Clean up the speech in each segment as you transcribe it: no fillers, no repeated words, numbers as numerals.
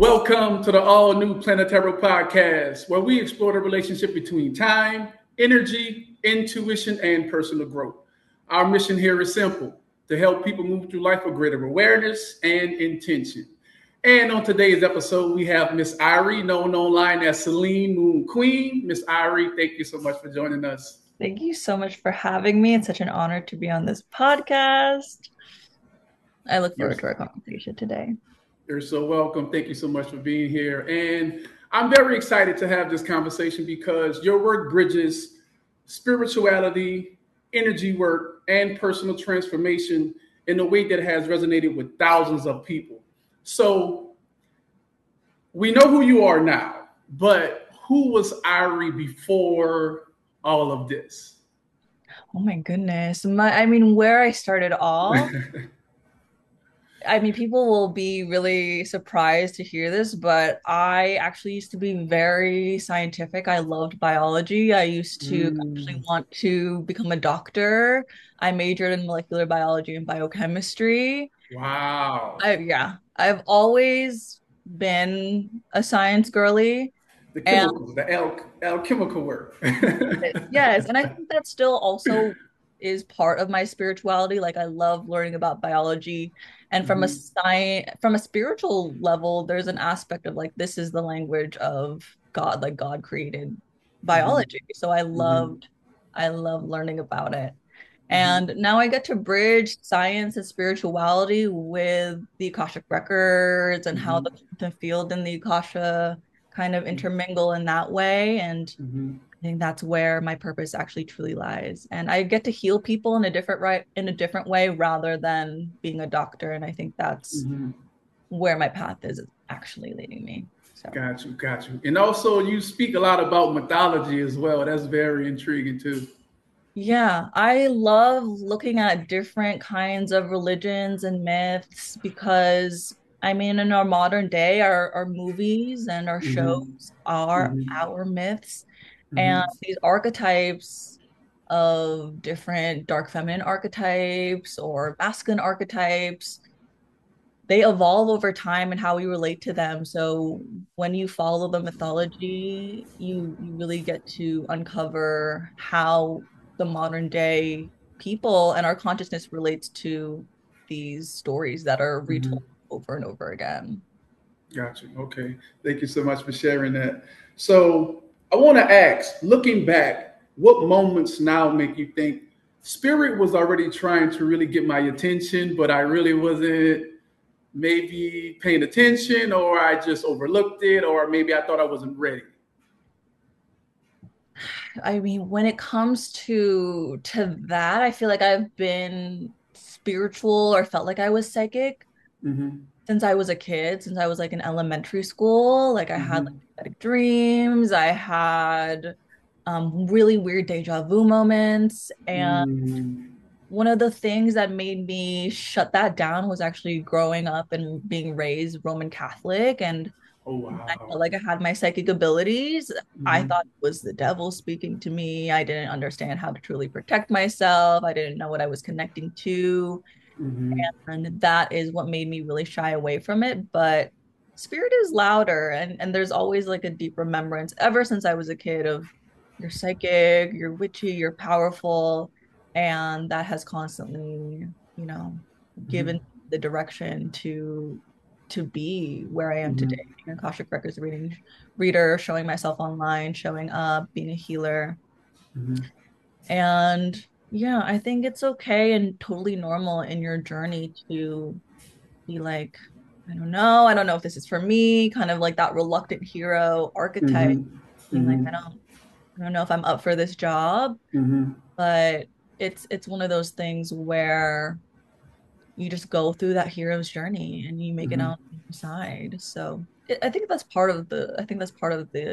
Welcome to the all new Planetary Podcast, where we explore the relationship between time, energy, intuition, and personal growth. Our mission here is simple to help people move through life with greater awareness and intention. And on today's episode, we have Miss Irie, known online as Celine Moon Queen. Miss Irie, thank you so much for joining us. Thank you so much for having me. It's such an honor to be on this podcast. I look You're, forward to our conversation today. you're so welcome. Thank you so much for being here. And I'm very excited to have this conversation because your work bridges spirituality, energy work, and personal transformation in a way that has resonated with thousands of people. So we know who you are now, but who was Irie before all of this? Oh my goodness. Where I started off, people will be really surprised to hear this, but I actually used to be very scientific. I loved biology. I used to actually Mm, want to become a doctor. I majored in molecular biology and biochemistry. wow. I've always been a science girly. The And chemicals, the alchemical work. yes, and I think that still also is part of my spirituality. Like I love learning about biology. And Mhm, from a spiritual level, there's an aspect of like this is the language of God, like God created mhm, biology. So mhm, I love learning about it. mhm, And now I get to bridge science and spirituality with the Akashic records and how the mhm, quantum field and the Akasha kind of intermingle in that way. And mhm, I think that's where my purpose actually truly lies. And I get to heal people in a different way rather than being a doctor. And I think that's mhm. where my path is actually leading me. So Got you, got you. And also, you speak a lot about mythology as well. That's very intriguing too. yeah, I love looking at different kinds of religions and myths because in our modern day, our movies and our Mhm, shows are mhm, our myths. And mhm, these archetypes of different dark feminine archetypes or masculine archetypes, they evolve over time and how we relate to them. So when you follow the mythology, you really get to uncover how the modern day people and our consciousness relates to these stories that are mhm. retold over and over again. Got you. Okay. Thank you so much for sharing that. So I want to ask, looking back, what moments now make you think spirit was already trying to really get my attention, but I really wasn't maybe paying attention, or I just overlooked it, or maybe I thought I wasn't ready? When it comes to that, I feel like I've been spiritual or felt like I was psychic Mm-hmm. since I was a kid, since I was like in elementary school. Like I had like Mm-hmm. prophetic dreams, I had really weird deja vu moments. And Mm. one of the things that made me shut that down was actually growing up and being raised Roman Catholic. And Oh I wow. felt like I had my psychic abilities. I Mm-hmm. thought it was the devil speaking to me. I didn't understand how to truly protect myself. I didn't know what I was connecting to. Mm-hmm. And that is what made me really shy away from it. But spirit is louder, and there's always like a deep remembrance ever since I was a kid of you're psychic, you're witchy, you're powerful. And that has constantly, you know, Mm-hmm. given the direction to be where I am Mm-hmm. today. Being an Akashic Records reader, showing myself online, showing up, being a healer. Mm-hmm. And yeah, I think it's okay and totally normal in your journey to be like, I don't know if this is for me, kind of like that reluctant hero archetype, Mm-hmm. being like, I don't know if I'm up for this job, Mm-hmm. but it's one of those things where you just go through that hero's journey and you make it Mm-hmm. out on the side. So I think that's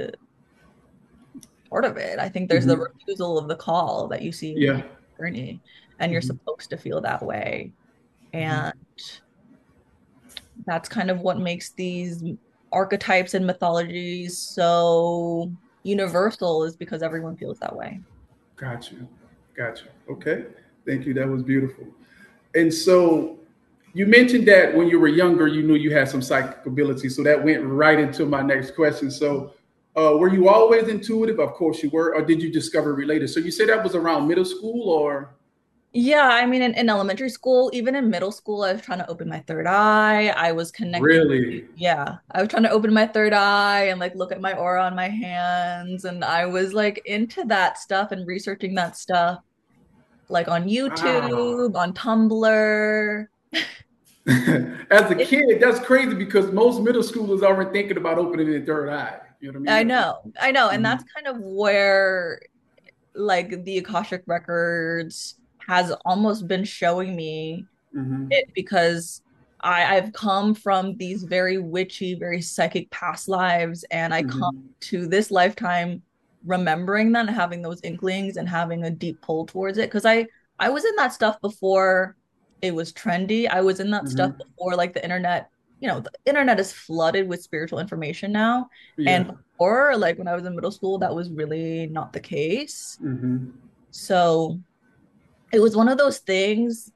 part of it. I think there's the Mm-hmm. refusal of the call that you see in Yeah. people's journey, and you're Mm-hmm. supposed to feel that way. Mm-hmm. And that's kind of what makes these archetypes and mythologies so universal is because everyone feels that way. Got you. Got you. Okay. Thank you. That was beautiful. And so, You mentioned that when you were younger, you knew you had some psychic ability. So that went right into my next question. So, were you always intuitive? Of course you were. Or did you discover related? So you said that was around middle school or? Yeah, I mean, in elementary school, even in middle school, I was trying to open my third eye. I was connecting. Really? Yeah, I was trying to open my third eye and like look at my aura on my hands. And I was like into that stuff and researching that stuff, like on Wow. YouTube, on Tumblr. As a It, kid, that's crazy because most middle schoolers aren't thinking about opening their third eye. You know what I mean? I know. And Mhm, that's kind of where like the Akashic Records has almost been showing me mhm, it because I've come from these very witchy, very psychic past lives, and I come mhm, to this lifetime remembering that and having those inklings and having a deep pull towards it. Because I was in that stuff before it was trendy. I was in that stuff mhm. before like the internet, the internet is flooded with spiritual information now. Yeah. And before, like when I was in middle school, that was really not the case. Mhm, So it was one of those things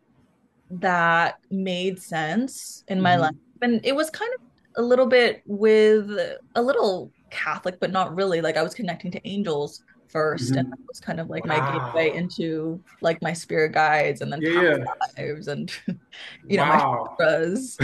that made sense in my life. mhm. And it was kind of a little bit with a little Catholic, but not really. Like I was connecting to angels first, and that Mhm. was kind of like my gateway Wow. into like my spirit guides and then Yeah, past yeah. lives and my Wow. chakras.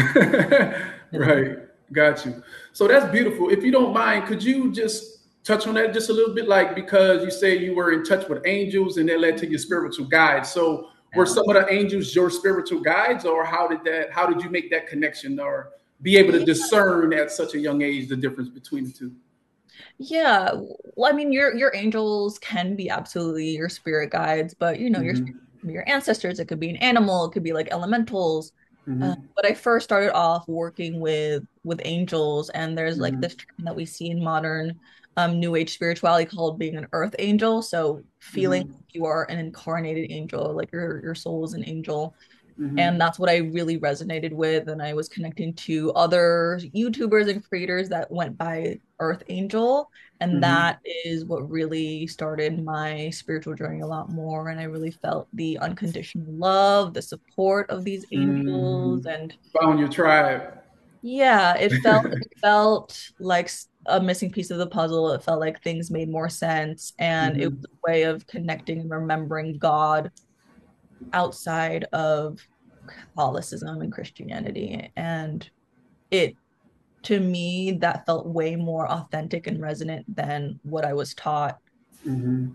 Right. Got you. So that's beautiful. If you don't mind, could you just touch on that just a little bit? Like, because you say you were in touch with angels and that led to your spiritual guides. So were Yeah. some of the angels your spiritual guides, or how did you make that connection or be able to discern at such a young age the difference between the 2? Yeah. Well, I mean, your angels can be absolutely your spirit guides, but your spirit Mm-hmm. can be your ancestors. It could be an animal. It could be like elementals. Mm-hmm. But I first started off working with angels, and there's like Mm-hmm. this term that we see in modern New Age spirituality called being an earth angel. So feeling Mm-hmm. like you are an incarnated angel, like your soul is an angel. And Mm-hmm. that's what I really resonated with. And I was connecting to other YouTubers and creators that went by Earth Angel. And Mm-hmm. that is what really started my spiritual journey a lot more. And I really felt the unconditional love, the support of these angels. Mm-hmm. And Found your tribe. yeah, it felt like a missing piece of the puzzle. It felt like things made more sense. And it was Mm-hmm. a way of connecting and remembering God outside of Catholicism and Christianity. And it, to me, that felt way more authentic and resonant than what I was taught. Mm-hmm.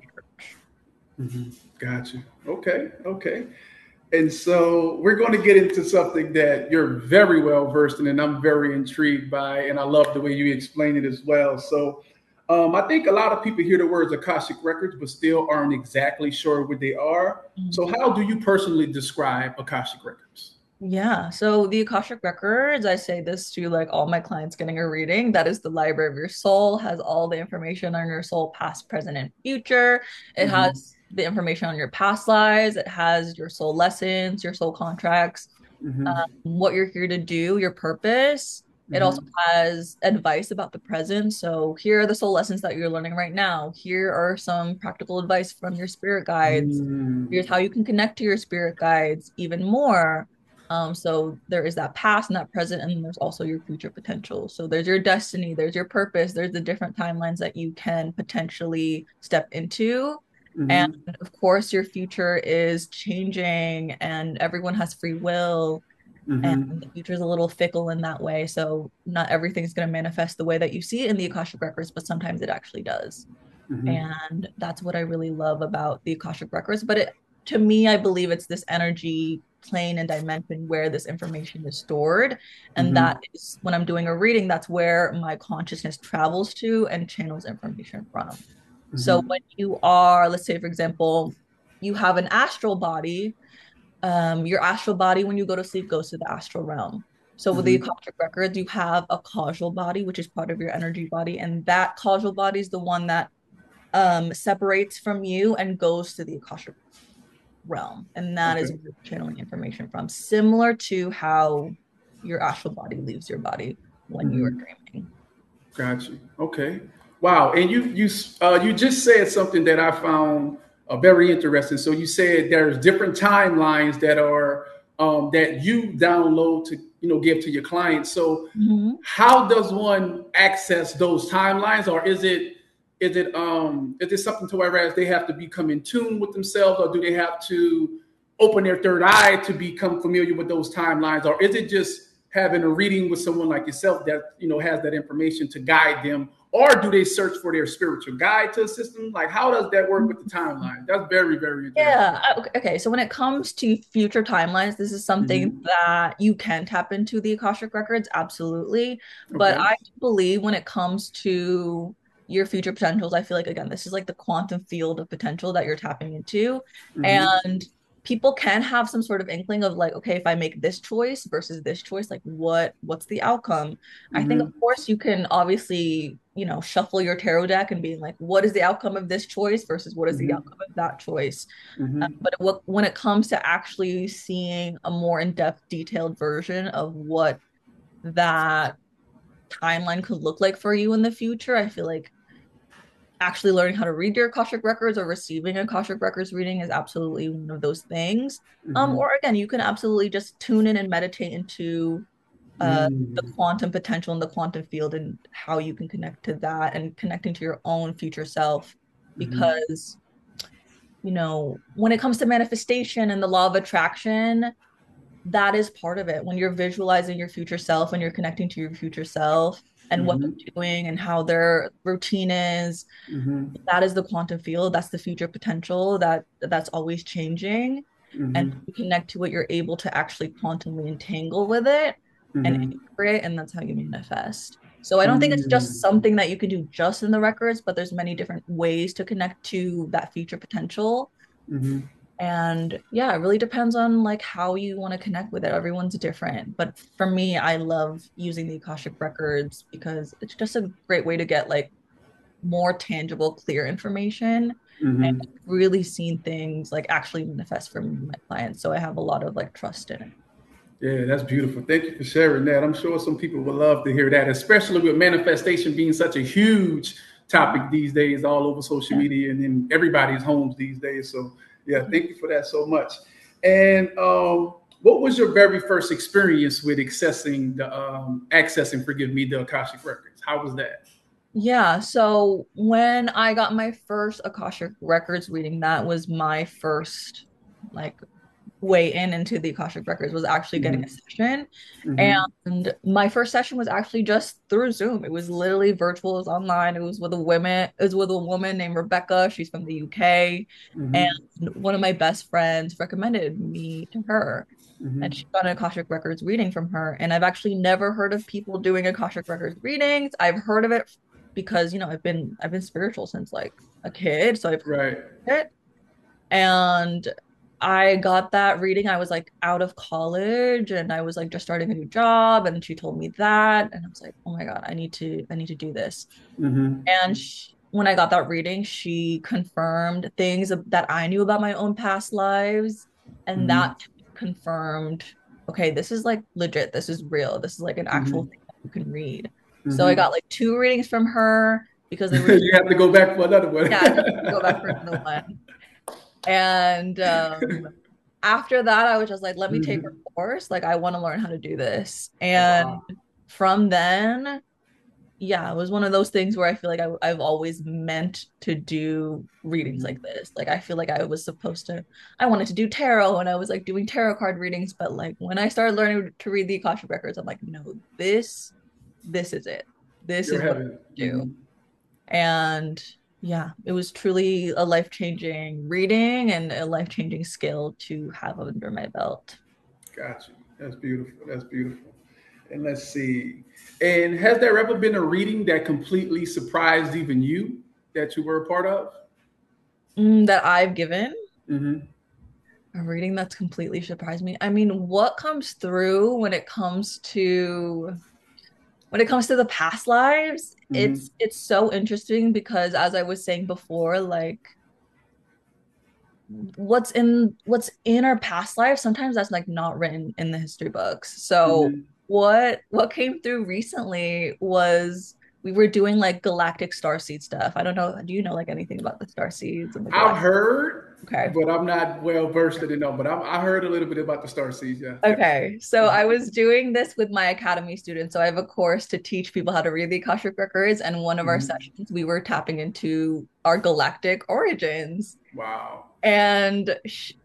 Mm-hmm. Got you. Okay. Okay. And so we're going to get into something that you're very well versed in, and I'm very intrigued by, and I love the way you explain it as well. So I think a lot of people hear the words Akashic Records, but still aren't exactly sure what they are. So how do you personally describe Akashic Records? Yeah. So the Akashic Records, I say this to like all my clients getting a reading. That is the library of your soul, has all the information on your soul, past, present, and future. It Mm-hmm. has the information on your past lives. It has your soul lessons, your soul contracts, Mm-hmm. what you're here to do, your purpose. It also Mm-hmm. has advice about the present. So here are the soul lessons that you're learning right now. Here are some practical advice from your spirit guides. Here's how Mm-hmm. you can connect to your spirit guides even more. So there is that past and that present, and there's also your future potential. So there's your destiny, there's your purpose, there's the different timelines that you can potentially step into. And Mm-hmm. of course, your future is changing, and everyone has free will, and Mm-hmm. the future is a little fickle in that way. So not everything's going to manifest the way that you see it in the Akashic Records, but sometimes it actually does. Mm-hmm. And that's what I really love about the Akashic Records. But to me, I believe it's this energy plane and dimension where this information is stored. And that Mm-hmm. is when I'm doing a reading, that's where my consciousness travels to and channels information from. So Mm-hmm. when you are, let's say, for example, you have an astral body, your astral body, when you go to sleep, goes to the astral realm. So with the Mm-hmm. Akashic Records, you have a causal body, which is part of your energy body. And that causal body is the one that separates from you and goes to the Akashic realm. And that is Okay. where you're channeling information from, similar to how your astral body leaves your body when you are Mm-hmm. dreaming. Got you. Okay. Wow. And you just said something that I found very interesting. So you said there's different timelines that are that you download to give to your clients. So Mhm. how does one access those timelines, or is it something to whereas they have to become in tune with themselves, or do they have to open their third eye to become familiar with those timelines, or is it just having a reading with someone like yourself that has that information to guide them, or do they search for their spiritual guide to assist them? Like, how does that work with the timeline? That's very, very interesting. Yeah. Okay. So when it comes to future timelines, this is something Hmm. that you can tap into the Akashic records, absolutely. But Okay. I believe when it comes to your future potentials, I feel like again, this is like the quantum field of potential that you're tapping into. Hmm. And people can have some sort of inkling of like, okay, if I make this choice versus this choice, like what's the outcome? I think of Hmm. course you can obviously, shuffle your tarot deck and being like, what is the outcome of this choice versus what is the Hmm. outcome of that choice? Hmm. When it comes to actually seeing a more in-depth, detailed version of what that timeline could look like for you in the future, I feel like actually learning how to read your Akashic records or receiving a Akashic records reading is absolutely one of those things. Hmm. Or again, you can absolutely just tune in and meditate into the Hmm. quantum potential and the quantum field and how you can connect to that and connecting to your own future self Hmm. because when it comes to manifestation and the law of attraction, that is part of it. When you're visualizing your future self and you're connecting to your future self and what Hmm. they're doing and how their routine is, Hmm. that is the quantum field. That's the future potential that's always changing. And Hmm. you connect to it, you're able to actually quantumly entangle with it and Hmm. anchor it, and that's how you manifest. So I don't think it's just Hmm. something that you can do just in the records, but there's many different ways to connect to that future potential. Hmm. And yeah, it really depends on like how you want to connect with it. Everyone's different. But for me, I love using the Akashic records because it's just a great way to get like more tangible, clear information. And Hmm. I've really seen things like actually manifest for me and my clients. So I have a lot of like trust in it. Yeah, that's beautiful. Thank you for sharing that. I'm sure some people would love to hear that, especially with manifestation being such a huge topic these days, all over social Yeah. media and in everybody's homes these days. So, yeah, thank you for that so much. And what was your very first experience with accessing, forgive me, the Akashic records? How was that? Yeah, so when I got my first Akashic Records reading, that was my first like way into the Akashic Records was actually getting a Hmm. session. Hmm. And my first session was actually just through Zoom. It was literally virtual, it was online. It was with a woman named Rebecca. She's from the UK. And Hmm. one of my best friends recommended me to her. And Hmm. she got an Akashic Records reading from her. And I've actually never heard of people doing Akashic Records readings. I've heard of it because, I've been spiritual since like a kid. So I've Right. heard it. And I got that reading. I was like out of college and I was like just starting a new job and she told me that and I was like, "Oh my God, I need to do this." Hmm. And when I got that reading, she confirmed things that I knew about my own past lives and Hmm. that confirmed, okay, this is like legit. This is real. This is like an actual Hmm. thing that you can read. So I Hmm. got like two readings from her because they were just, You have to go back for another one. yeah, I had to go back for another one. And after that, I was just like, let me take her Hmm. course. Like, I want to learn how to do this. Oh, And wow. from then, yeah, it was one of those things where I feel like I've always meant to do readings like Mhm. this. Like, I feel like I wanted to do tarot and I was like doing tarot card readings. But like, when I started learning to read the Akashic Records, I'm like, no, this is it. This You're is what having. I do. Hmm. And yeah, it was truly a life-changing reading and a life-changing skill to have under my belt. Got you. That's beautiful. That's beautiful. And let's see. And has there ever been a reading that completely surprised even you that you were a part of? That I've given Hmm. a reading that's completely surprised me. I mean, what comes through when it comes to the past lives, Hmm. it's so interesting because as I was saying before, like what's in our past lives sometimes that's like not written in the history books. So Hmm. what came through recently was we were doing like galactic starseed stuff. I don't know, do you know like anything about the star seeds and the I've galactic? heard. Okay. but I'm not well versed in it. No, but I heard a little bit about the star seeds. Yeah. Okay, so I was doing this with my academy students. So I have a course to teach people how to read the Akashic Records, and one of our Mhm. sessions we were tapping into our galactic origins. Wow. And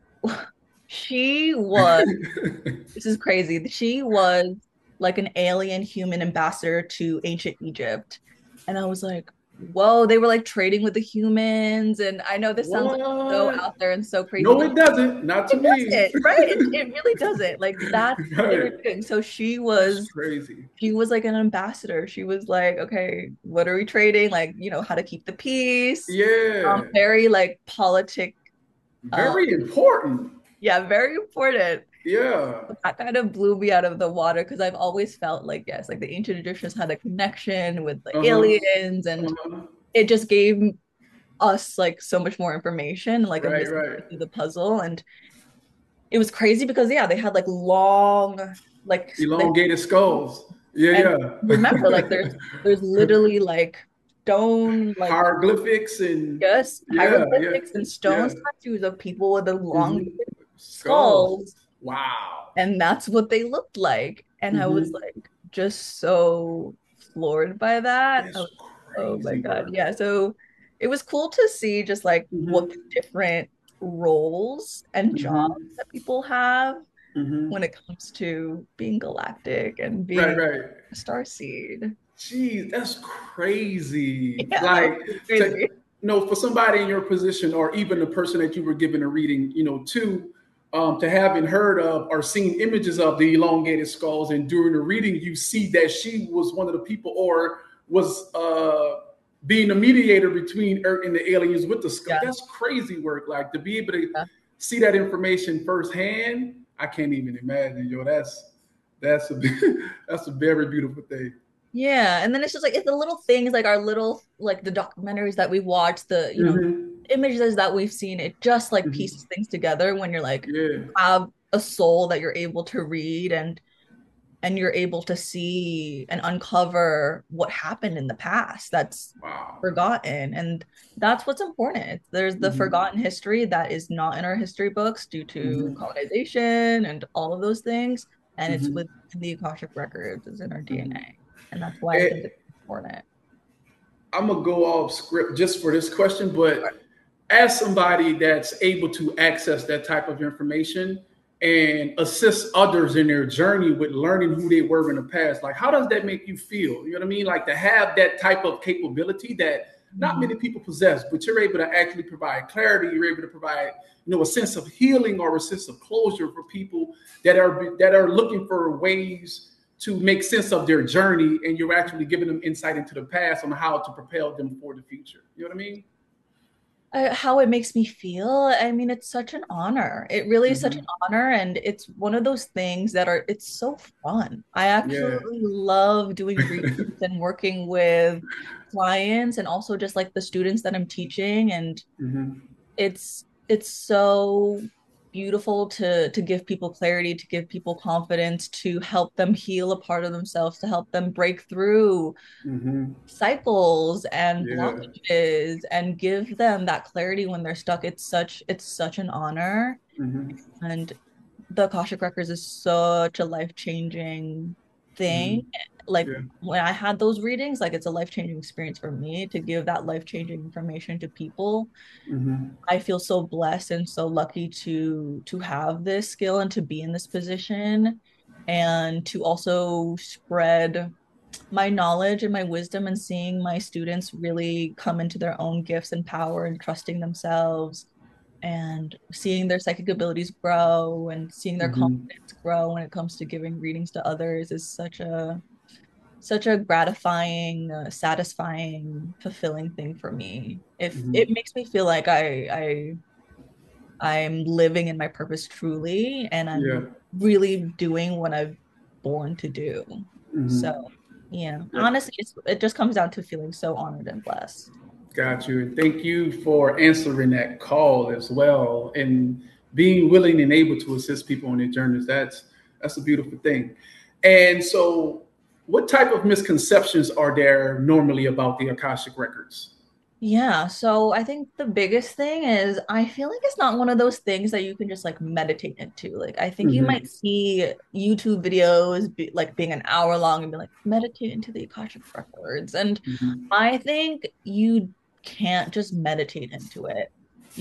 she was, this is crazy. She was like an alien human ambassador to ancient Egypt. And I was like, whoa, they were like trading with the humans. And I know this sounds like so What? out there and so crazy, No, but it doesn't. Not to it me. doesn't, right? It really doesn't. Like that's what they Right. were doing. So That's crazy. she was like an ambassador. She was like, okay, what are we trading? Like, how to keep the peace. Yeah. Very like politic. Um, Very important. yeah, very important. Yeah. That kind of blew me out of the water because I've always felt like, yes, like the ancient Egyptians had a connection with the Uh-huh. aliens, and Uh-huh. it just gave us like so much more information, like a Right, missing right. piece of the puzzle. And it was crazy because yeah, they had like long, like they, Elongated skulls. Yeah, and remember, yeah. like there's literally like stone, like Hieroglyphics and yes, yeah, yeah, hieroglyphics and stone yeah. statues of people with the long Hmm. Skulls. skulls, Wow. and that's what they looked like. And I was Hmm. like just so floored by that. I That's was, oh my crazy God. work. Yeah. So it was cool to see just like what the Hmm. different roles and jobs Hmm. that people have when Hmm. it comes to being galactic and Right, being right. a star seed. Geez, that's crazy. Yeah, that was Like, pretty to, crazy. for somebody in your position, or even the person that you were giving a reading, to having heard of or seen images of the elongated skulls, and during the reading, you see that she was one of the people, or was being a mediator between Earth and the aliens with the skull. Yeah. That's crazy work. Like to be able to Yeah. see that information firsthand, I can't even imagine. Yo, that's a that's a very beautiful thing. Yeah, and then it's just like it's the little things like our little like the documentaries that we watch, the Hmm. images that we've seen, it just like Hmm. pieces things together when you're like Yeah. have a soul that you're able to read and you're able to see and uncover what happened in the past that's Wow. forgotten. And that's what's important. There's the Hmm. forgotten history that is not in our history books due to Hmm. colonization and all of those things. And it's Hmm. within the Akashic records, it's in our DNA. Hmm. And that's why I think And it's important. I'm gonna go off script just for this question, but as somebody that's able to access that type of information and assist others in their journey with learning who they were in the past, like how does that make you feel? You know what I mean? Like to have that type of capability that not Mhm. many people possess, but you're able to actually provide clarity. You're able to provide, a sense of healing or a sense of closure for people that are looking for ways to make sense of their journey, and you're actually giving them insight into the past on how to propel them for the future. You know what I mean? How it makes me feel. I mean, it's such an honor. It really is such an Hmm. honor. And it's one of those things that it's so fun. I Yeah. absolutely love doing readings and working with clients and also just like the students that I'm teaching. And Hmm. it's so beautiful to give people clarity, to give people confidence, to help them heal a part of themselves, to help them break through Hmm. cycles and Yeah. blockages and give them that clarity when they're stuck. It's such an honor. Hmm. And the Akashic Records is such a life-changing thing. Hmm. Like Yeah. when I had those readings, like it's a life-changing experience for me to give that life-changing information to people. Hmm. I feel so blessed and so lucky to have this skill and to be in this position and to also spread my knowledge and my wisdom and seeing my students really come into their own gifts and power and trusting themselves and seeing their psychic abilities grow and seeing their Hmm. confidence grow when it comes to giving readings to others is such a gratifying, satisfying, fulfilling thing for me. If it Hmm. makes me feel like I'm living in my purpose truly and Yeah. I'm really doing what I've born to do. So, Hmm. yeah, Yeah. honestly, it just comes down to feeling so honored and blessed. Got you. And thank you for answering that call as well, and being willing and able to assist people on their journeys. That's a beautiful thing. And so, what type of misconceptions are there normally about the Akashic records? Yeah, so I think the biggest thing is I feel like it's not one of those things that you can just like meditate into. Like I think you might Hmm. see YouTube videos like being an hour long and be like meditate into the Akashic records. And Hmm. I think you can't just meditate into it.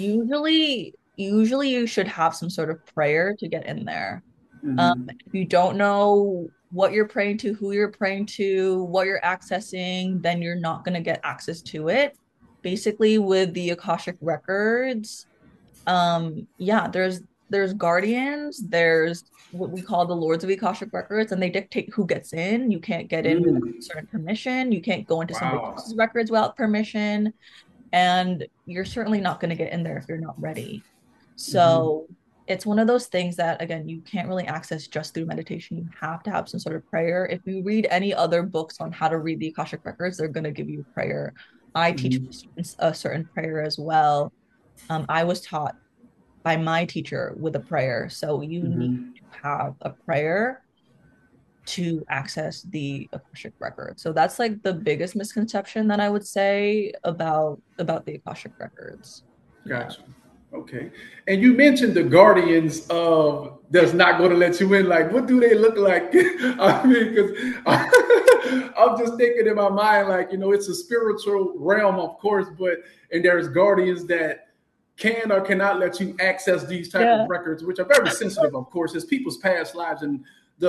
Usually you should have some sort of prayer to get in there. Hmm. If you don't know what you're praying to, who you're praying to, what you're accessing, then you're not going to get access to it. Basically, with the Akashic records, yeah, there's guardians, there's what we call the Lords of the Akashic records, and they dictate who gets in. You can't get in without Mm. certain permission. You can't go into somebody Wow. else's records without permission, and you're certainly not going to get in there if you're not ready. Hmm. So it's one of those things that, again, you can't really access just through meditation. You have to have some sort of prayer. If you read any other books on how to read the Akashic records, they're going to give you prayer. I teach my Hmm. students a certain prayer as well. I was taught by my teacher with a prayer. So you need Hmm. to have a prayer to access the Akashic record. So that's like the biggest misconception that I would say about the Akashic records. Yeah. Gotcha. Okay. And you mentioned the guardians of that's not going to let you in. Like, what do they look like? I mean, because I'm just thinking in my mind, like, it's a spiritual realm, of course, but and there's guardians that can or cannot let you access these type of Yeah. records, which are very sensitive, of course. It's people's past lives and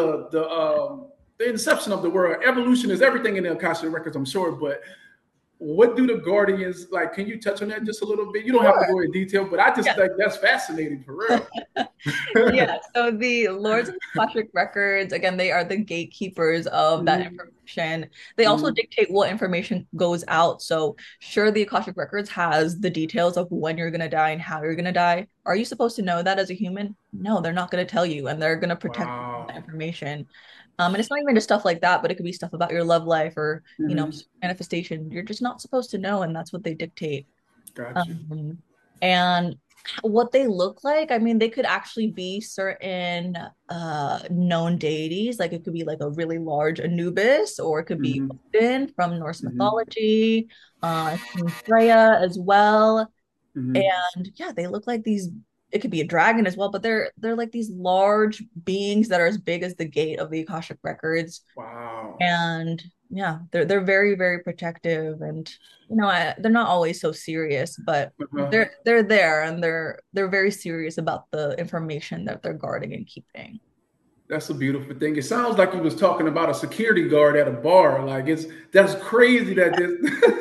the inception of the world. Evolution is everything in the Akasha records, I'm sure, but what do the guardians like? Can you touch on that just a little bit? You don't have to Sure. go in detail, but I just Yeah. think that's fascinating for real. Yeah, so the Lords of the Akashic Records, again, they are the gatekeepers of that Hmm. information. They also Hmm. dictate what information goes out. So, sure, the Akashic Records has the details of when you're going to die and how you're going to die. Are you supposed to know that as a human? No, they're not going to tell you, and they're going to protect that Wow. information. And it's not even just stuff like that, but it could be stuff about your love life or, Hmm. manifestation. You're just not supposed to know, and that's what they dictate. Got you. Um, and what they look like, I mean, they could actually be certain known deities. Like it could be like a really large Anubis, or it could be Hmm. Odin from Norse Hmm. mythology, Queen Freya as well. Hmm. And yeah, they look like these. It could be a dragon as well, but they're like these large beings that are as big as the gate of the Akashic records. Wow. And yeah, they're very, very protective, and they're not always so serious, but Uh-huh. they're there, and they're very serious about the information that they're guarding and keeping. That's a beautiful thing. It sounds like you was talking about a security guard at a bar. Like that's crazy that this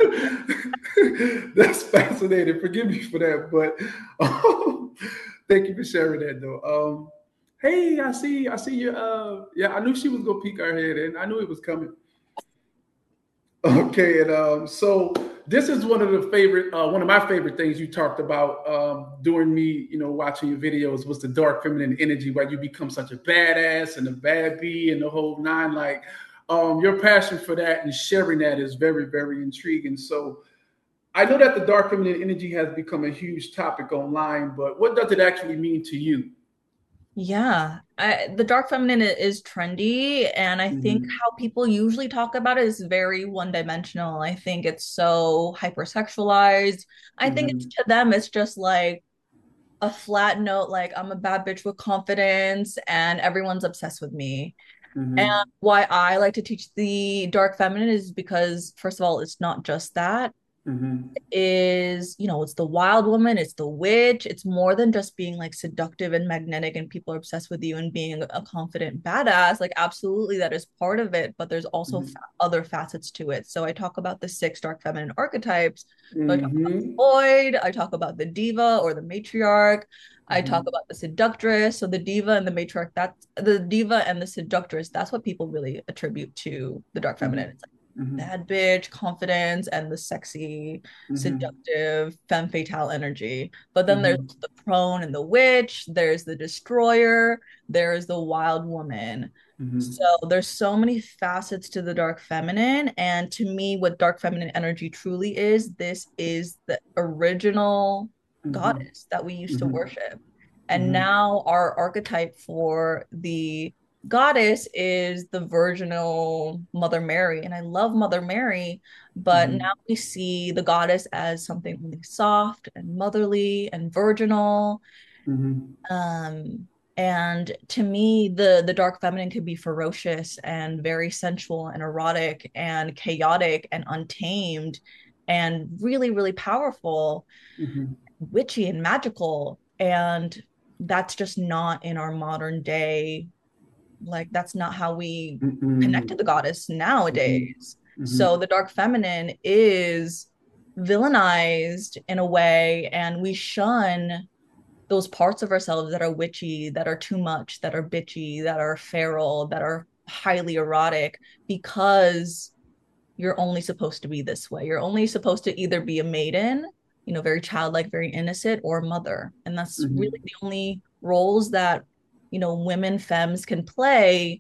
that's fascinating. Forgive me for that, but thank you for sharing that though. Hey, I see you. Yeah, I knew she was gonna peek her head in. I knew it was coming. Okay, and so this is one of my favorite things you talked about during me, watching your videos was the dark feminine energy, where you become such a badass and a bad bee and the whole nine. Like, your passion for that and sharing that is very, very intriguing. So, I know that the dark feminine energy has become a huge topic online, but what does it actually mean to you? Yeah, the dark feminine is trendy, and I think Hmm. how people usually talk about it is very one-dimensional. I think it's so hypersexualized. I think it's Hmm. to them, it's just like a flat note, like I'm a bad bitch with confidence, and everyone's obsessed with me. And Hmm. why I like to teach the dark feminine is because, first of all, it's not just that. Hmm. Is, it's the wild woman, it's the witch. It's more than just being like seductive and magnetic and people are obsessed with you and being a confident badass. Like, absolutely, that is part of it, but there's also Hmm. other facets to it. So I talk about the six dark feminine archetypes. So I talk about the Hmm. void, I talk about the diva or the matriarch. I talk Hmm. about the seductress. So the diva and the matriarch, that's the diva and the seductress. That's what people really attribute to the dark feminine. It's like Hmm. bad bitch, confidence, and the sexy, Hmm. seductive, femme fatale energy. But then there's Hmm. the crone and the witch, there's the destroyer, there's the wild woman. So Hmm. there's so many facets to the dark feminine. And to me, what dark feminine energy truly is, this is the original Hmm. goddess that we used to Hmm. worship. And Hmm. now our archetype for the goddess is the virginal Mother Mary, and I love Mother Mary, but now Hmm. we see the goddess as something really soft and motherly and virginal. Hmm. Um, and to me, the dark feminine could be ferocious and very sensual and erotic and chaotic and untamed and really, really powerful, Hmm. witchy and magical. And that's just not in our modern day. Like, that's not how we connect to Hmm. the goddess Hmm. nowadays. So Hmm. the dark feminine is villainized in a way, and we shun those parts of ourselves that are witchy, that are too much, that are bitchy, that are feral, that are highly erotic, because you're only supposed to be this way. You're only supposed to either be a maiden, very childlike, very innocent, or mother. And that's really Hmm. the only roles that, women, femmes can play.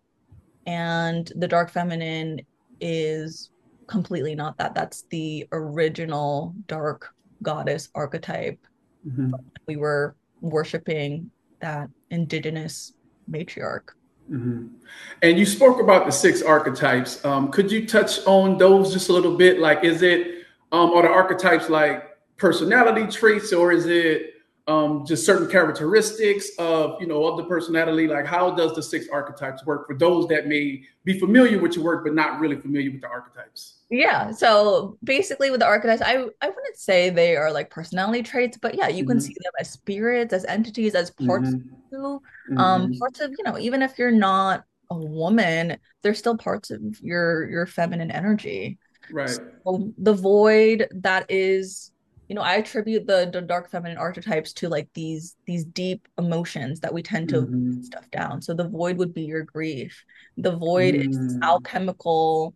And the dark feminine is completely not that. That's the original dark goddess archetype. Hmm. We were worshiping that indigenous matriarch. Hmm. And you spoke about the six archetypes. Could you touch on those just a little bit? Like, are the archetypes like personality traits, or is it just certain characteristics of the personality? Like, how does the six archetypes work for those that may be familiar with your work but not really familiar with the archetypes? Yeah, so basically with the archetypes, I wouldn't say they are like personality traits, but yeah, you can see Hmm. them as spirits, as entities, as parts Hmm. of you. Hmm. Parts of, even if you're not a woman, there's still parts of your feminine energy. Right. So the void that is, I attribute the dark feminine archetypes to like these deep emotions that we tend to Hmm. stuff down. So the void would be your grief. The void is this Hmm. alchemical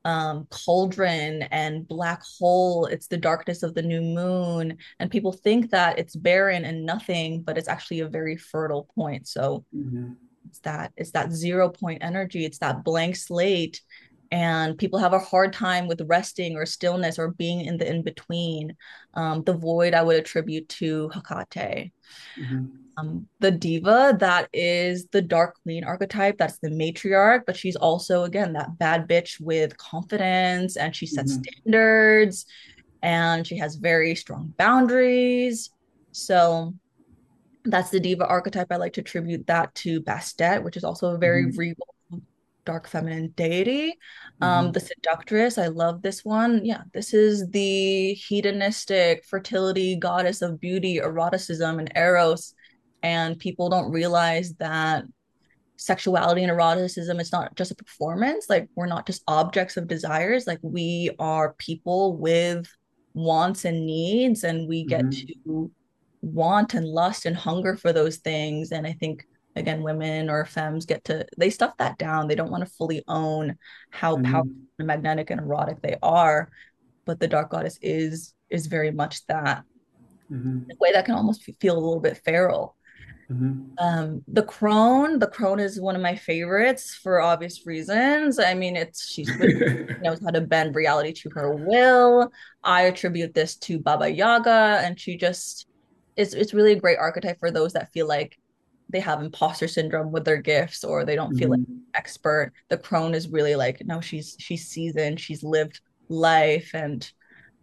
cauldron and black hole. It's the darkness of the new moon. And people think that it's barren and nothing, but it's actually a very fertile point. So Hmm. it's that 0 point energy. It's that blank slate. And people have a hard time with resting or stillness or being in the in between. The void I would attribute to Hecate. Hmm. The diva, that is the dark queen archetype. That's the matriarch, but she's also, again, that bad bitch with confidence, and she sets Hmm. standards, and she has very strong boundaries. So that's the diva archetype. I like to attribute that to Bastet, which is also a very Hmm. regal, dark feminine deity. The Hmm. seductress, I love this one. Yeah, this is the hedonistic fertility goddess of beauty, eroticism, and eros. And people don't realize that sexuality and eroticism is not just a performance. Like, we're not just objects of desires. Like, we are people with wants and needs, and we get Hmm. to want and lust and hunger for those things. And I think, again, women or femmes they stuff that down. They don't want to fully own how powerful Hmm. and magnetic and erotic they are. But the dark goddess is very much that, in a Hmm. way that can almost feel a little bit feral. Hmm. The crone is one of my favorites for obvious reasons. I mean, she's witty, knows how to bend reality to her will. I attribute this to Baba Yaga, and she just it's really a great archetype for those that feel like they have imposter syndrome with their gifts, or they don't feel like Hmm. expert. The crone is really like, no, she's seasoned, she's lived life, and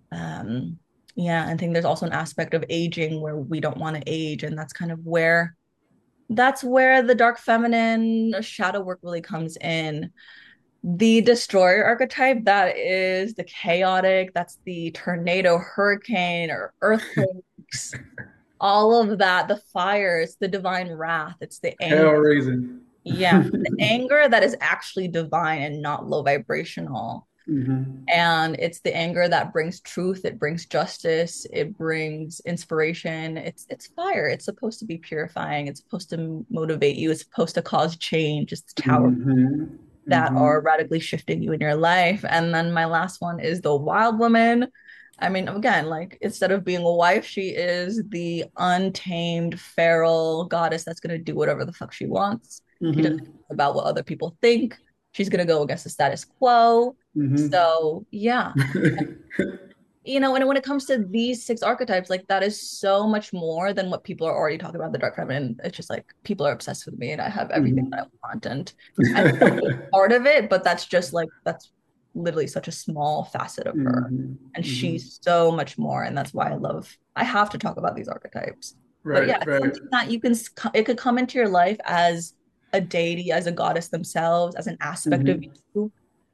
um yeah, I think there's also an aspect of aging where we don't want to age, and that's where the dark feminine shadow work really comes in. The destroyer archetype, that is the chaotic, that's the tornado, hurricane, or earthquakes, all of that, the fire, it's the divine wrath, it's the Hell anger. raising. Yeah, the anger that is actually divine and not low vibrational. Hmm. And it's the anger that brings truth, it brings justice, it brings inspiration. It's fire. It's supposed to be purifying. It's supposed to motivate you. It's supposed to cause change. It's the tower Hmm. that are Hmm. radically shifting you in your life. And then my last one is the wild woman. I mean, again, like, instead of being a wife, she is the untamed, feral goddess that's going to do whatever the fuck she wants. She doesn't care Hmm. about what other people think. She's going to go against the status quo. Hmm. So, yeah. and when it comes to these six archetypes, like that is so much more than what people are already talking about the dark feminine. It's just like people are obsessed with me and I have everything that Mhm. I want. And I think that's just part of it, but that's just like that's literally such a small facet of her. Mhm. And Mhm. she's so much more. And that's why I have to talk about these archetypes. But yeah, Right, it's right. something that it could come into your life as a deity, as a goddess themselves, as an aspect of Mhm. you.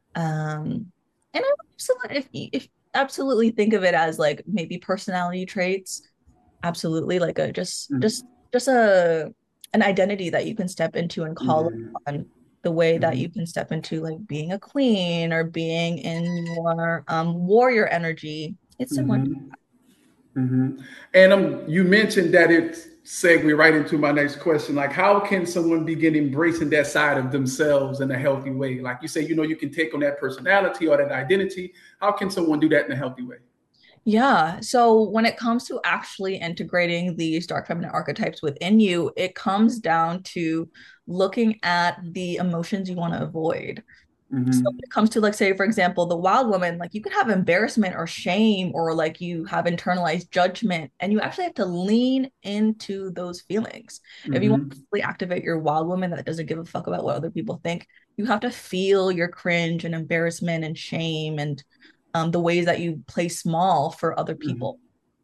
And I would absolutely, if absolutely think of it as like maybe personality traits, absolutely like a just a an identity that you can step into and call Mhm. on the way that you Mhm. can step into like being a queen or being in your warrior energy. It's similar. Mhm. Hmm. And you mentioned that it segue right into my next question. Like, how can someone begin embracing that side of themselves in a healthy way? Like you say, you can take on that personality or that identity. How can someone do that in a healthy way? Yeah. So when it comes to actually integrating these dark feminine archetypes within you, it comes down to looking at the emotions you want to avoid. So when Hmm. it comes to like say for example the wild woman, like you can have embarrassment or shame or like you have internalized judgment and you actually have to lean into those feelings. If you want to Hmm. fully activate your wild woman that doesn't give a fuck about what other people think, you have to feel your cringe and embarrassment and shame and the ways that you play small for other people.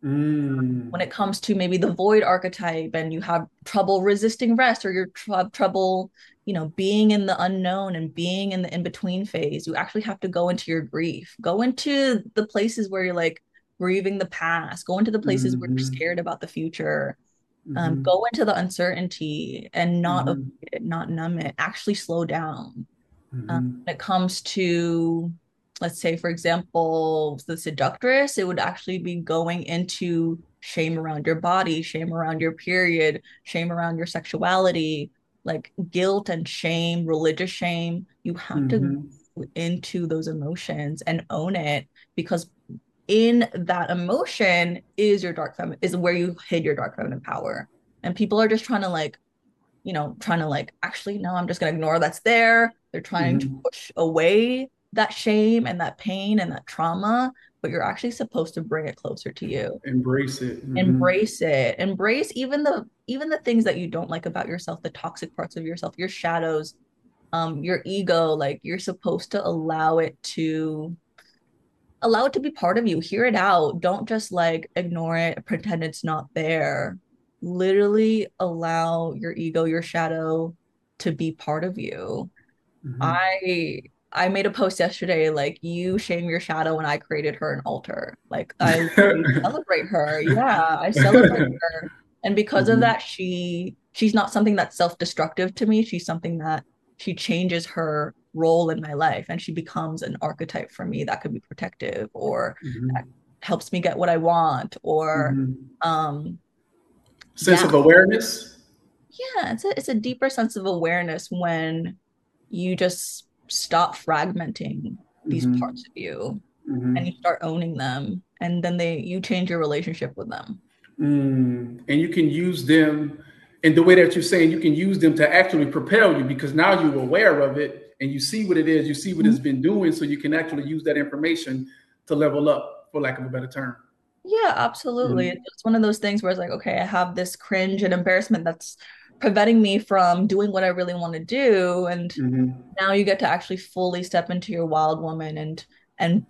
When it Hmm. comes to maybe the void archetype and you have trouble resisting rest or have trouble being in the unknown and being in the in-between phase, you actually have to go into your grief, go into the places where you're like grieving the past, go into the places where you're Hmm. scared about the future, Hmm. go into the uncertainty and not avoid Hmm. it, not numb it, actually slow down. Hmm. When it comes to, let's say, for example, the seductress, it would actually be going into shame around your body, shame around your period, shame around your sexuality, like guilt and shame, religious shame. You have to Hmm. go into those emotions and own it because in that emotion is your dark feminine, is where you hid your dark feminine power. And people are just trying to like trying to like, actually, no, I'm just going to ignore that's there. They're trying to Hmm. push away that shame and that pain and that trauma, but you're actually supposed to bring it closer to you. Embrace it. Hmm. Embrace it. Embrace even the things that you don't like about yourself, the toxic parts of yourself, your shadows, your ego, like you're supposed to allow it to be part of you. Hear it out. Don't just like ignore it, pretend it's not there. Literally allow your ego, your shadow to be part of you. Hmm. I made a post yesterday like you shame your shadow and I created her an altar. Like I literally celebrate her. Yeah, I celebrate her. And because of Hmm. that she's not something that's self-destructive to me. She's something that she changes her role in my life and she becomes an archetype for me that could be protective or that Hmm. helps me get what I want or Hmm. um Sense yeah, of awareness. yeah, it's a deeper sense of awareness when you just stop fragmenting these Hmm. parts of you and you Hmm. start owning them and then you change your relationship with them. And you can use them in the way that you're saying, you can use them to actually propel you because now you're aware of it and you see what it is, you see what it's Mhm. been doing, so you can actually use that information to level up, for lack of a better term. Yeah, absolutely. Mm-hmm. It's one of those things where it's like, okay, I have this cringe and embarrassment that's preventing me from doing what I really want to do. And Mm-hmm. now you get to actually fully step into your wild woman and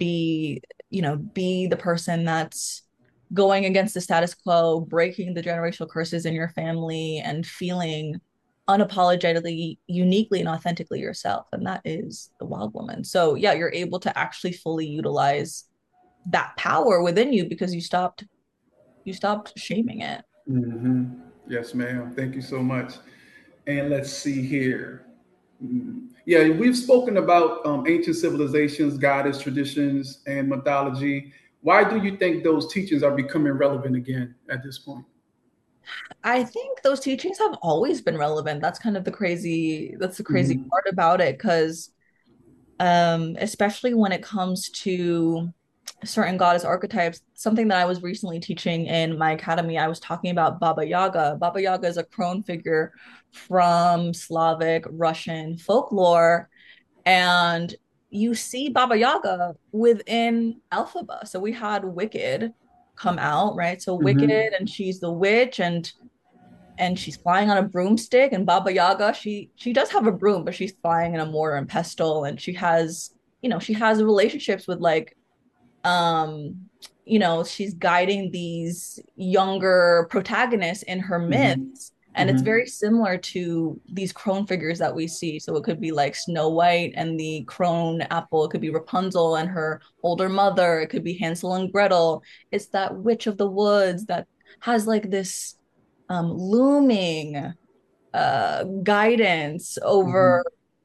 be the person that's going against the status quo, breaking the generational curses in your family and feeling unapologetically uniquely and authentically yourself, and that is the wild woman. So yeah, you're able to actually fully utilize that power within you because you stopped shaming it. Mm-hmm. Yes, ma'am. Thank you so much. And let's see here. Yeah, we've spoken about ancient civilizations, goddess traditions, and mythology. Why do you think those teachings are becoming relevant again at this point? I think those teachings have always been relevant. That's the crazy Mm-hmm. part about it because especially when it comes to certain goddess archetypes, something that I was recently teaching in my academy, I was talking about Baba Yaga. Baba Yaga is a crone figure from Slavic Russian folklore, and you see Baba Yaga within Elphaba. So we had Wicked come out, right? So Wicked, Hmm. and she's the witch, and she's flying on a broomstick, and Baba Yaga, she does have a broom, but she's flying in a mortar and pestle, and she has, she has relationships with like, um she's guiding these younger protagonists in her Hmm. myths, and it's Hmm. very similar to these crone figures that we see. So it could be like Snow White and the crone apple, it could be Rapunzel and her older mother, it could be Hansel and Gretel. It's that witch of the woods that has like this looming guidance Hmm.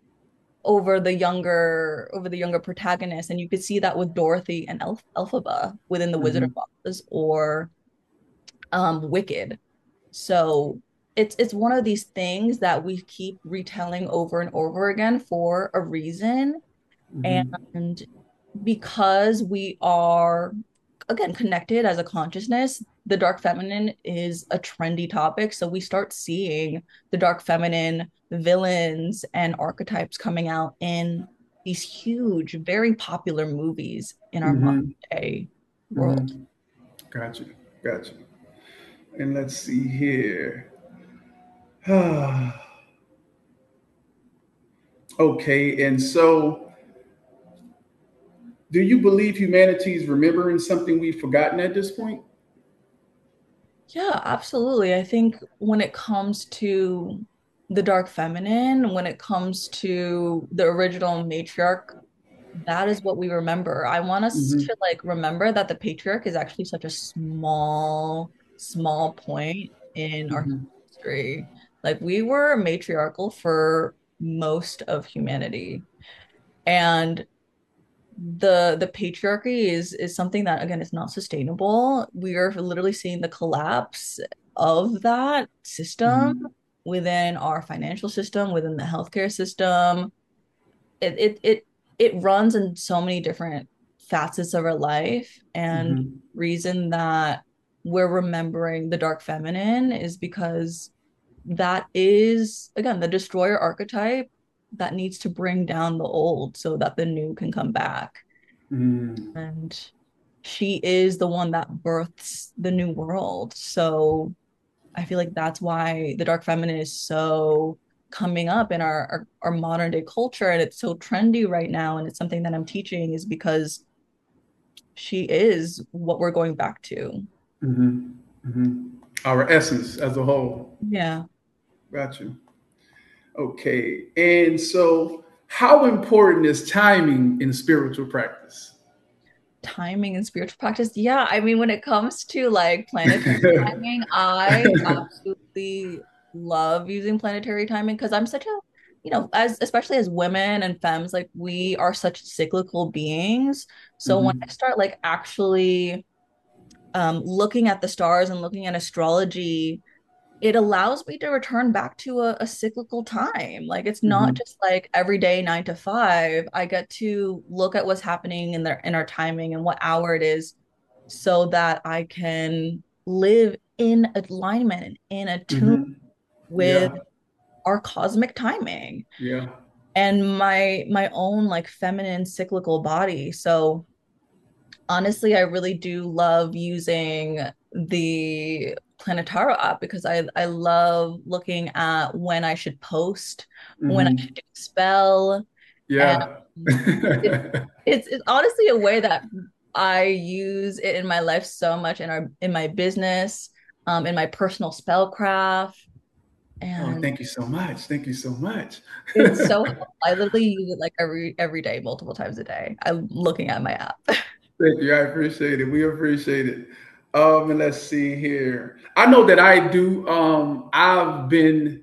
over the younger protagonist, and you could see that with Dorothy and Elphaba within the Wizard of Hmm. Oz, or Wicked. So it's one of these things that we keep retelling over and over again for a reason. Hmm. And because we are, again, connected as a consciousness, the dark feminine is a trendy topic. So we start seeing the dark feminine villains and archetypes coming out in these huge, very popular movies in our modern Hmm. day world. Hmm. Gotcha. Gotcha. And let's see here. Okay, and so do you believe humanity is remembering something we've forgotten at this point? Yeah, absolutely. I think when it comes to the dark feminine, when it comes to the original matriarch, that is what we remember. I want us Hmm. to like remember that the patriarch is actually such a small point in our Hmm. history. Like we were matriarchal for most of humanity. And the patriarchy is something that, again, is not sustainable. We are literally seeing the collapse of that system Hmm. within our financial system, within the healthcare system. It runs in so many different facets of our life. And Hmm. reason that we're remembering the dark feminine is because that is, again, the destroyer archetype that needs to bring down the old so that the new can come back. Hmm. And she is the one that births the new world. So I feel like that's why the dark feminine is so coming up in our modern day culture, and it's so trendy right now, and it's something that I'm teaching is because she is what we're going back to. Hmm. Hmm. Our essence as a whole. Yeah. Got you. Okay. And so, how important is timing in spiritual practice? Timing and spiritual practice. Yeah, I mean, when it comes to like planetary timing, I absolutely love using planetary timing because I'm such a, as especially as women and femmes, like we are such cyclical beings. So when I Hmm. start like actually looking at the stars and looking at astrology, it allows me to return back to a cyclical time. Like it's not Hmm. just like every day 9 to 5. I get to look at what's happening in our timing and what hour it is so that I can live in alignment and in attune Hmm. with Yeah. our cosmic timing Yeah. and my own like feminine cyclical body. So honestly, I really do love using the Planetaro app because I love looking at when I should post, when I should Hmm. do a spell, and Yeah. it, it's honestly a way that I use it in my life so much in my business, in my personal spellcraft, Oh, and thank you so much. Thank you so much. it's so helpful. I literally use it like every day, multiple times a day. I'm looking at my app. Thank you. I appreciate it. We appreciate it. And let's see here. I know that I do. I've been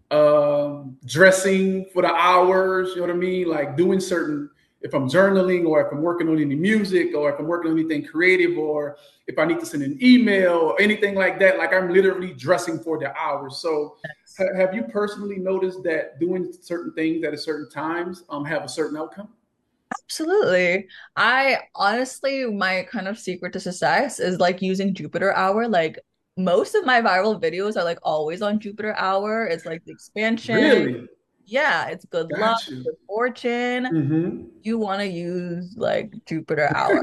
dressing for the hours. You know what I mean? Like doing certain. If I'm journaling, or if I'm working on any music, or if I'm working on anything creative, or if I need to send an email or anything like that, like I'm literally dressing for the hours. So, have you personally noticed that doing certain things at a certain times have a certain outcome? Absolutely. I honestly, my kind of secret to success is like using Jupiter Hour. Like most of my viral videos are like always on Jupiter Hour. It's like the expansion. Really? yeah, it's good luck, Got you. good fortune. Mm-hmm. You want to use like Jupiter hour.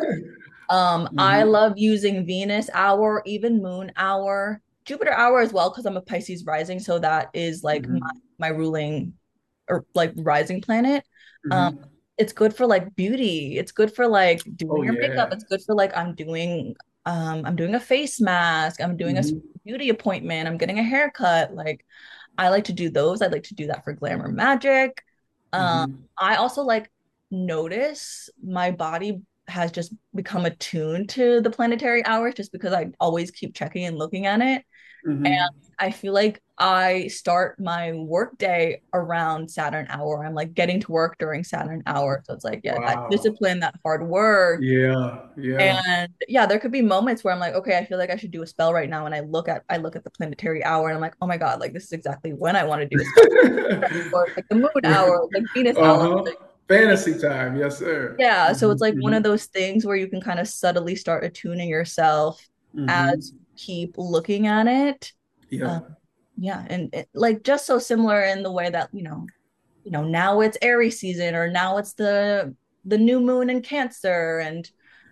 I Mm-hmm. love using Venus hour, even moon hour, Jupiter hour as well, because I'm a Pisces rising. So that is like Mm-hmm. my ruling or like rising planet. Um, Mm-hmm. it's good for like beauty. It's good for like Oh doing your makeup. yeah. It's good for like I'm doing a face mask. I'm doing a Mm-hmm. beauty appointment. I'm getting a haircut. Like I like to do those. I like to do that for glamour magic. Mm-hmm. I also like notice my body has just become attuned to the planetary hours just because I always keep checking and looking at it. And Mm-hmm. I feel like I start my work day around Saturn hour. I'm like getting to work during Saturn hour. So it's like, yeah, that Wow. discipline, that hard work. Yeah. Yeah. And yeah, there could be moments where I'm like, okay, I feel like I should do a spell right now. And I look at the planetary hour and I'm like, oh my God, like this is exactly when I want to do a spell. Or like the moon hour, like Venus hour. Uh-huh. Like, Fantasy time. Yes, sir. yeah, so it's like one Mm-hmm. of those things where you can kind of subtly start attuning yourself as Mm-hmm. you keep looking at it. Yeah. Um, yeah, and like just so similar in the way that, now it's Aries season or now it's the new moon in Cancer and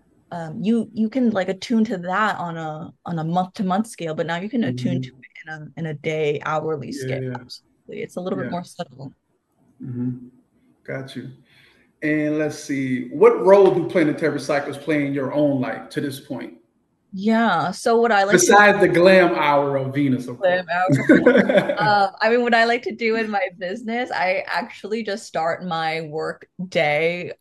you can like attune to that on a month to month scale, but now you can attune to Mm-hmm. it in a day hourly scale. Yeah. Absolutely. It's a little bit Yeah. more subtle. Mm-hmm. Got you. And let's see, what role do planetary cycles play in your own life to this point? Yeah. So what I like to Besides the glam hour of Venus, of live course. out. I mean, what I like to do in my business, I actually just start my work day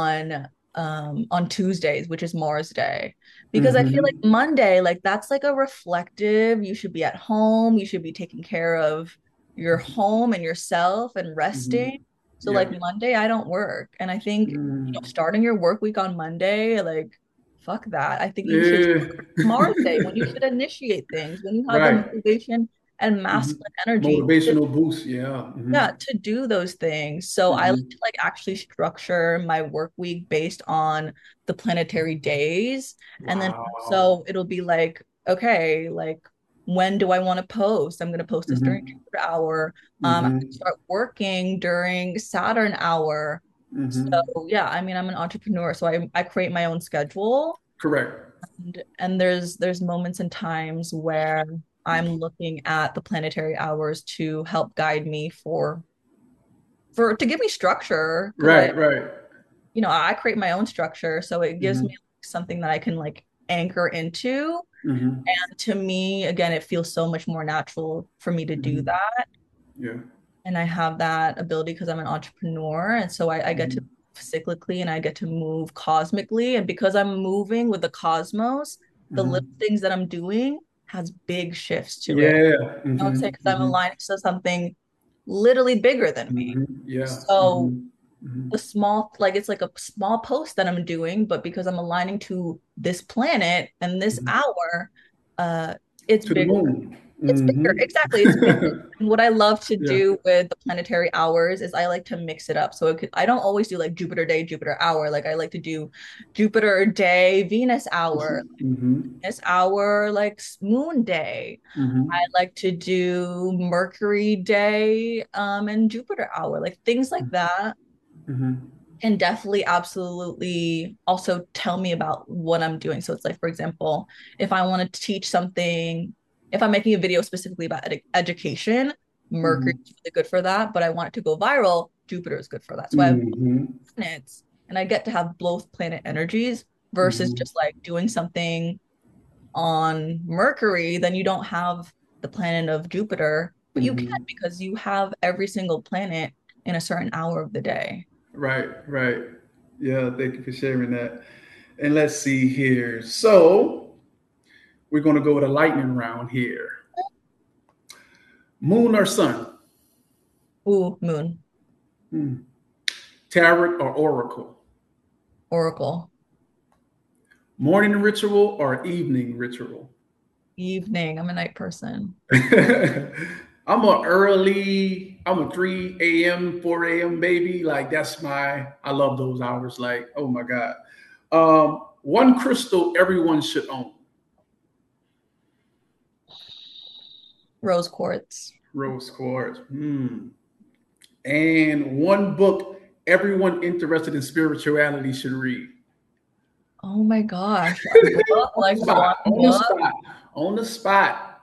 on Tuesdays, which is Mars Day. Because I feel like Mm-hmm. Monday, like that's like a reflective, you should be at home, you should be taking care of your home and yourself and resting. Mm-hmm. So Yeah. like Monday, I don't work. And I think, Mm. starting your work week on Monday, like fuck that. I think you should Yeah. Mars Day when you should initiate things, when you have the Right. motivation and Hmm. masculine energy to, Motivational boost. Yeah. Hmm. yeah, to do those things. So I like Hmm. to like actually structure my work week based on the planetary days. And then Wow. so it'll be like, okay, like when do I want to post? I'm gonna post this during Hmm. Jupiter hour. I'm gonna Hmm. start working during Saturn hour. Hmm. So yeah, I mean I'm an entrepreneur, so I create my own schedule Correct. and there's moments and times where I'm looking at the planetary hours to help guide me for to give me structure because Right. Right. I create my own structure so it gives me Hmm. something that I can like anchor into, Hmm. and to me again it feels so much more natural for me to do Hmm. that, Yeah. and I have that ability because I'm an entrepreneur, and so I get to Hmm. move cyclically and I get to move cosmically, and because I'm moving with the cosmos, the little Hmm. things that I'm doing has big shifts to it. Yeah. I would say Hmm. because I'm Hmm. aligning to something literally bigger than me. Hmm. Yeah. So Hmm. Hmm. the small, like it's like a small post that I'm doing, but because I'm aligning to this planet and this Hmm. hour, uh, it's To the bigger. moon. It's bigger. Hmm. Exactly. It's bigger. And what I love to Yeah. do with the planetary hours is I like to mix it up. So I don't always do like Jupiter day, Jupiter hour. Like I like to do Jupiter day, Venus hour, Hmm. Venus hour, like moon day. I Hmm. like to do Mercury day, and Jupiter hour, like things like that Hmm. can definitely absolutely also tell me about what I'm doing. So it's like, for example, if I want to teach something, if I'm making a video specifically about education, Mercury Hmm. is really good for that, but I want it to go viral, Jupiter is good for that. So I have Hmm. planets and I get to have both planet energies versus Hmm. just like doing something on Mercury, then you don't have the planet of Jupiter, but you can Hmm. because you have every single planet in a certain hour of the day. Right, right. Yeah, thank you for sharing that. And let's see here. So we're going to go with a lightning round here. Moon or sun? Ooh, moon, Hmm. Tarot or oracle? oracle, Morning ritual or evening ritual? evening. I'm a night person. I'm a 3 a.m., 4 a.m. baby. Like I love those hours. Like, oh my God. One crystal everyone should own. Rose quartz. Rose quartz. Hmm. And one book everyone interested in spirituality should read. Oh my gosh. A book, On the like spot. one On the book. spot. On the spot.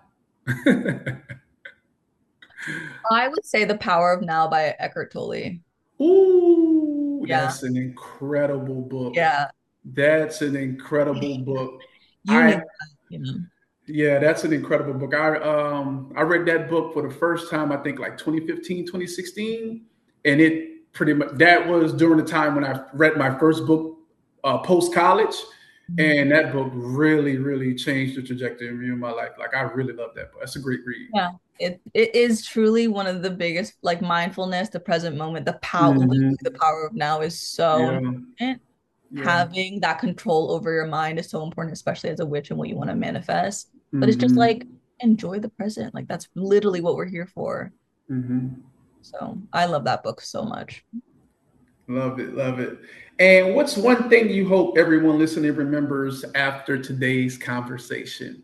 I would say The Power of Now by Eckhart Tolle. Ooh, Yeah. that's an incredible book. Yeah. That's an incredible book. You I need that, you know. Yeah, that's an incredible book. I read that book for the first time I think like 2015, 2016, and it pretty much that was during the time when I read my first book post college, and that book really changed the trajectory of my life. Like I really love that book. That's a great read. Yeah. It is truly one of the biggest, like mindfulness, the present moment, literally the Hmm. power of now is so Yeah, important. yeah. Having that control over your mind is so important, especially as a witch and what you want to manifest. But it's just like Hmm. enjoy the present. Like that's literally what we're here for. Hmm. So I love that book so much. Love it, love it. And what's one thing you hope everyone listening remembers after today's conversation?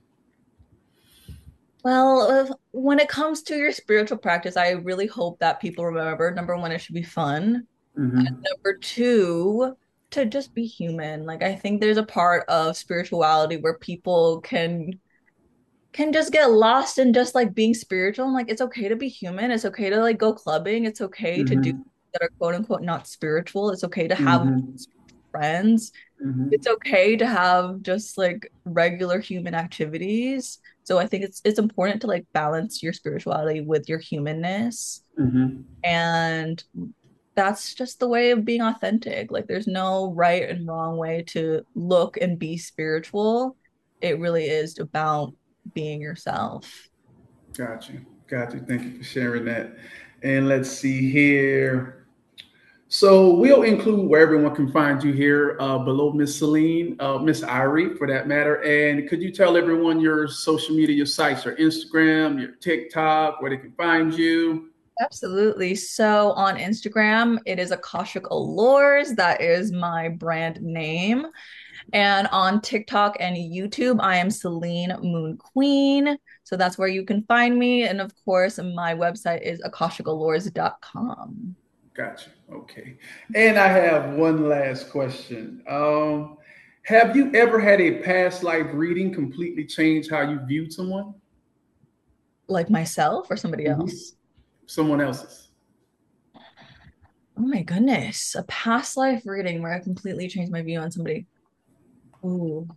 When it comes to your spiritual practice, I really hope that people remember number one, it should be fun. Hmm. Number two, to just be human. Like I think there's a part of spirituality where people can just get lost in just like being spiritual. And like it's okay to be human. It's okay to like go clubbing. It's okay to do Hmm. that are quote unquote not spiritual. It's okay to have Hmm. friends. It's Hmm. okay to have just like regular human activities. So I think it's important to like balance your spirituality with your humanness. Hmm. And that's just the way of being authentic. Like there's no right and wrong way to look and be spiritual. It really is about being yourself. Got you. Got you. Thank you for sharing that. And let's see here. So we'll include where everyone can find you here below Miss Celine, Miss Irie for that matter. And could you tell everyone your social media sites, your Instagram, your TikTok, where they can find you? Absolutely. So on Instagram, it is Akashic Allures. That is my brand name. And on TikTok and YouTube, I am Celine Moon Queen. So that's where you can find me. And of course, my website is akashicallures.com. Got you. Okay. And I have one last question. Have you ever had a past life reading completely change how you viewed someone? Like myself or somebody Mhm. else? Someone else's. Oh my goodness. A past life reading where I completely changed my view on somebody. Ooh.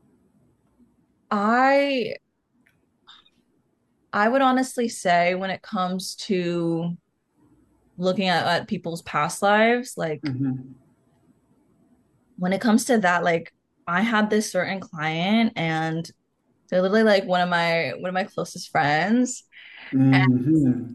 I I would honestly say when it comes to looking at people's past lives, like Hmm. when it comes to that, like I had this certain client and they're literally like one of my closest friends. And Hmm.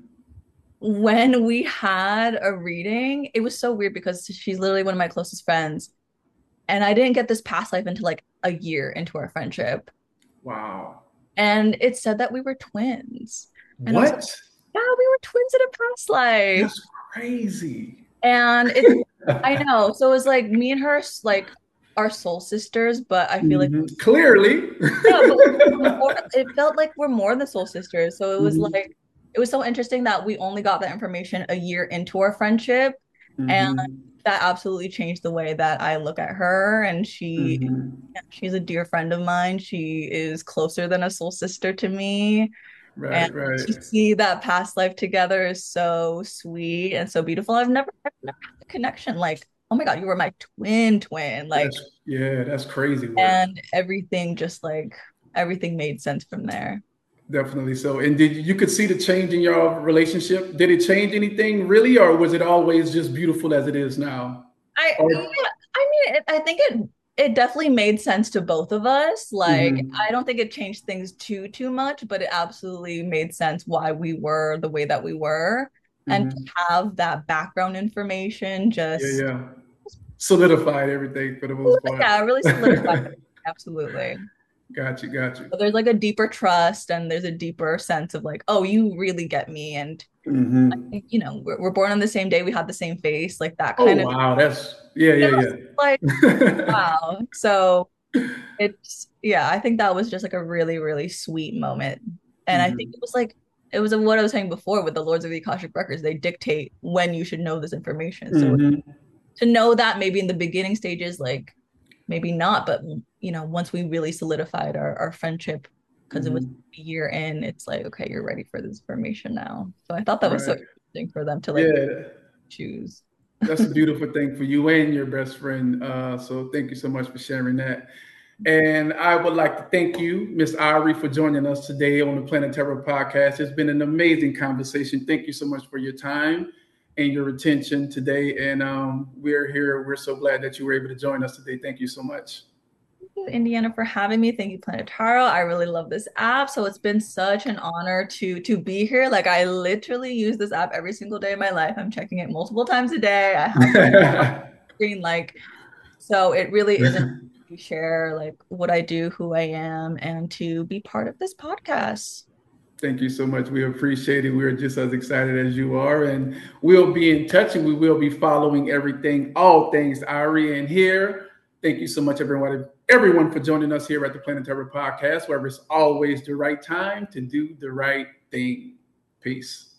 when we had a reading, it was so weird because she's literally one of my closest friends. And I didn't get this past life until like a year into our friendship. Wow. And it said that we were twins. And I was like, What? yeah, we were twins in a past life. That's crazy. And it's, I know. So it was like me and her, like, are soul sisters, but I feel like, Hmm. Clearly. yeah, but it felt like we're more than soul sisters. So it was Hmm. like, it was so interesting that we only got that information a year into our friendship. And Hmm. that absolutely changed the way that I look at her. And Hmm. she's a dear friend of mine. She is closer than a soul sister to me. And Right, right. to see that past life together is so sweet and so beautiful. I've never had the connection. Like, oh my God, you were my twin. Like, That's crazy work. and everything just like everything made sense from there. Definitely so. And did you could see the change in your relationship? Did it change anything really, or was it always just beautiful as it is now? Yeah, Or I mean, I think it definitely made sense to both of us. Like, Mhm. I don't think it changed things too much, but it absolutely made sense why we were the way that we were. And to Mhm. have that background information Yeah, just, yeah. Solidified everything for the most part. yeah, really solidified. Absolutely. Got you, got you. So there's like a deeper trust and there's a deeper sense of like, oh, you really get me. And Hmm. we're born on the same day. We had the same face, like that Oh kind of, wow, that's yeah, yeah, like, yeah. wow. So I think that was just like a really, really sweet moment. And I think Hmm. it was like it was what I was saying before with the Lords of the Akashic Records. They dictate when you should know this information. So Mm-hmm. to know that maybe in the beginning stages, like maybe not, but once we really solidified our friendship, because it was Mm-hmm. a year in, it's like, okay, you're ready for this information now. So I thought that was so Right. interesting for them to like Yeah. choose. That's a beautiful thing for you and your best friend. So thank you so much for sharing that. And I would like to thank you, Miss Ari, for joining us today on the Planet Terror podcast. It's been an amazing conversation. Thank you so much for your time and your attention today. And we're here. We're so glad that you were able to join us today. Thank you so much. Thank you, Indiana, for having me. Thank you, Planetaro. I really love this app. So it's been such an honor to be here. Like I literally use this app every single day of my life. I'm checking it multiple times a day. I have my screen like so it really is an to share like what I do, who I am, and to be part of this podcast. Thank you so much. We appreciate it. We're just as excited as you are. And we'll be in touch and we will be following everything, all things Ari and here. Thank you so much, everyone for joining us here at the Planet Terror Podcast, where it's always the right time to do the right thing. Peace.